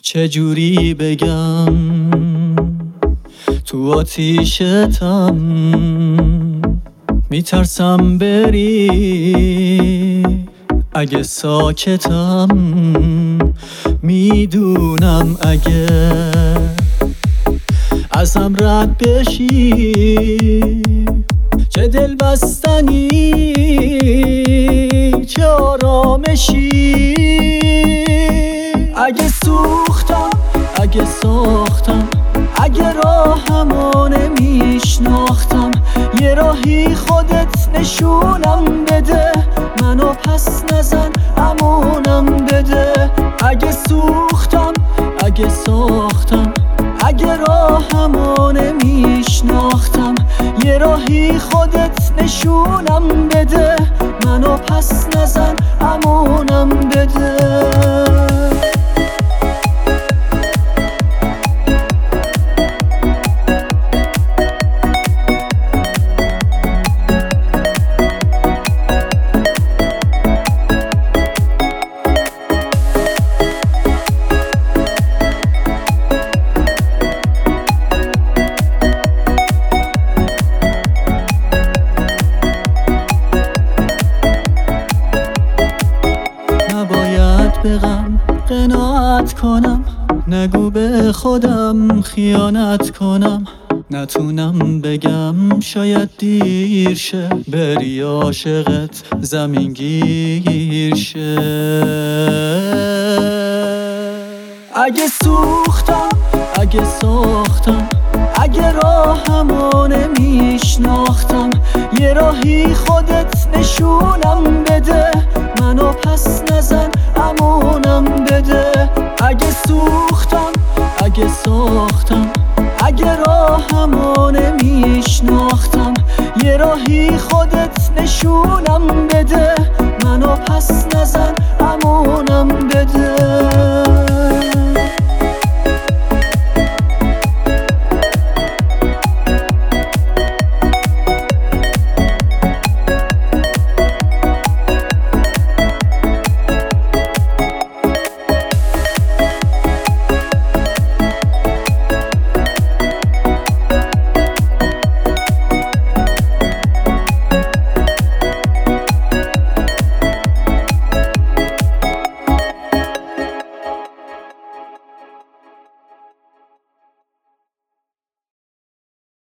چجوری بگم تو آتیشتم، میترسم بری اگه ساکتم، میدونم اگه ازم رد بشی چه دل بستنی چه آرامشی. اگه سوختم اگه ساختم اگه راهمو نمیشناختم، یه راهی خودت نشونم بده، منو پس نزن امونم بده. اگه سوختم اگه ساختم اگه راهمو نمیشناختم، یه راهی خودت نشونم بده، منو پس نزن امونم بده. به غم قناعت کنم، نگو به خودم خیانت کنم، نتونم بگم شاید دیر شه، بری عاشقت زمین گیر شه. اگه سوختم اگه ساختم اگه راهمو نمیشناختم، یه راهی خودت نشونم بده، منو پس نزن امونم بده. اگه سوختم اگه ساختم اگه راهمو نمیشناختم، یه راهی خودت نشونم بده، منو پس نزن